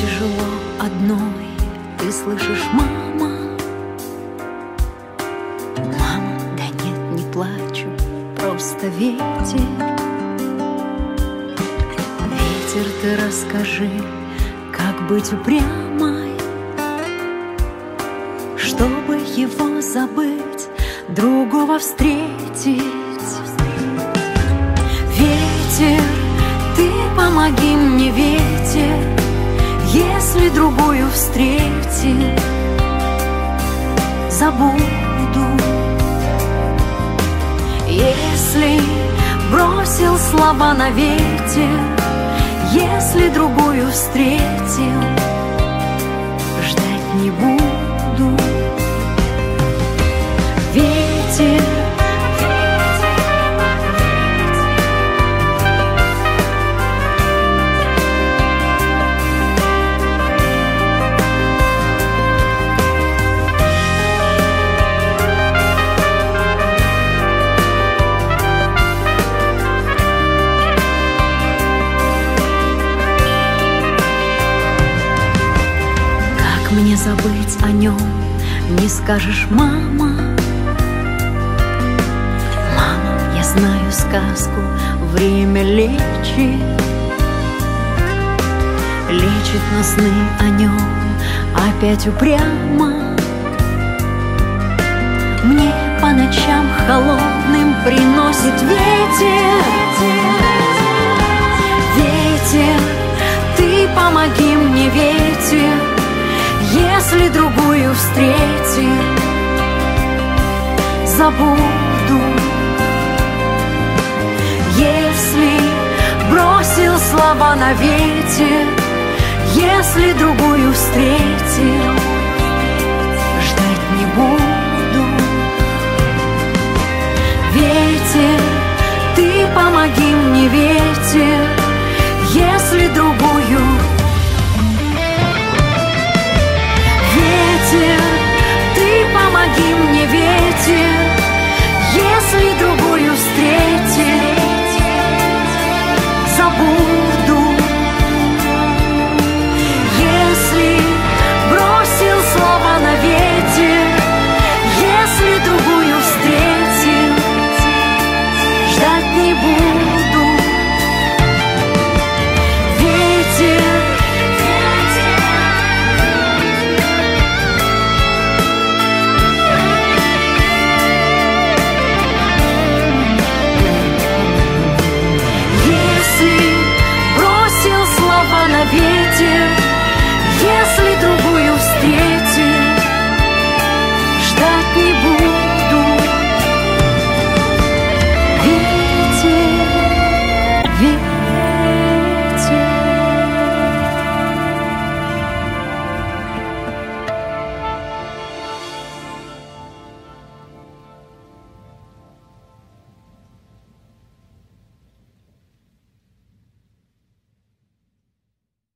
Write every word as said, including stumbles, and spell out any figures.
тяжело одной, ты слышишь, мама? Мама, да нет, не плачу, просто ветер. Ветер, ты расскажи, как быть упрямой, чтобы его забыть, другого встретить. Ветер, ты помоги мне, ветер, если другую встретил, забуду. Если бросил слова на ветер, если другую встретил, ждать не буду. Ветер, мне забыть о нем, не скажешь, мама? Мама, я знаю сказку, время лечит, лечит, но сны о нем опять упрямо. Мне по ночам холодным приносит ветер. Ветер, ты помоги мне, ветер, если другую встретил, забуду. Если бросил слова на ветер, если другую встретил, ждать не буду. Ветер, ты помоги мне, ветер, если другую